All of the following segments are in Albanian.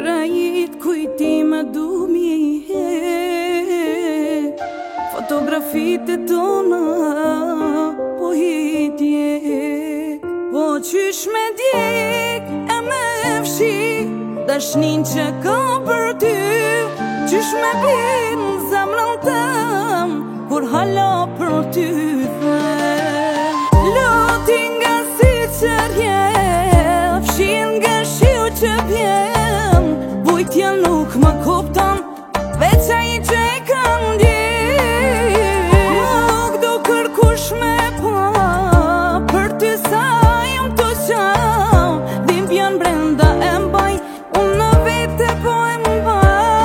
Rajit kujtime du mi Fotografit e tona po hitje Po qysh me djek e me fshi Dashnin që ka për ty Qysh me bin zemrën tëm Kur hala për ty them Loti nga si qërje Fshin nga shiu që bjen Vujtja nuk më kupton Veç ai që e kam ndjen Nuk do kërkush me pa Për ty sa jam të qau Dhimbjen brenda e mbaj Unë në vete po e mbaj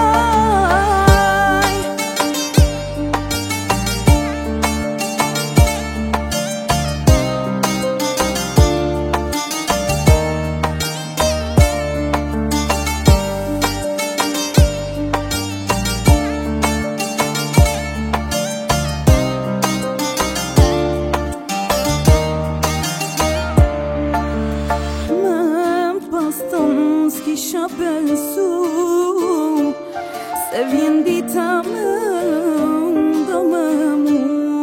S'kisha pensu Se vjen dita më do më mu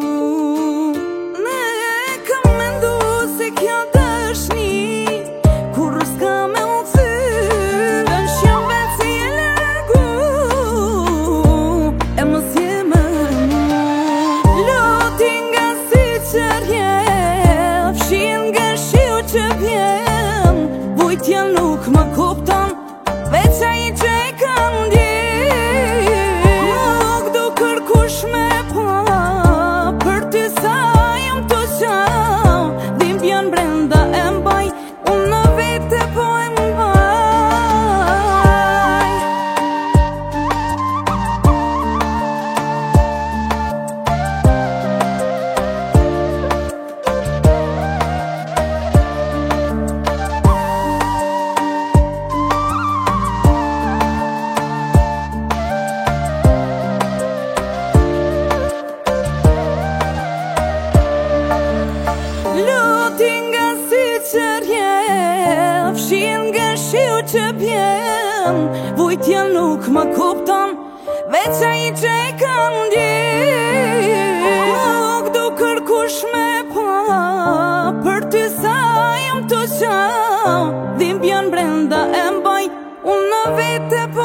Ne kam mendu se kjo dashni Kur s'ka me u thyr Është jam vetë si e largu E mos je më mu Loti nga si qërje Fshin nga shiu që bjen Vujtja nuk më kupton Veç ai që e kam ndjen Nuk do kërkush me pa Për ty sa jam të qau Dhimbjen brenda e mbaj Unë në vete po e mbaj Loti nga si qërje Fshin nga shiu që bjen Vujtja nuk më kupton Veç ai që e kam ndjen Nuk do kërkush me pa Për ty sa jam të qau Dhimbjen brenda e mbaj Unë në vete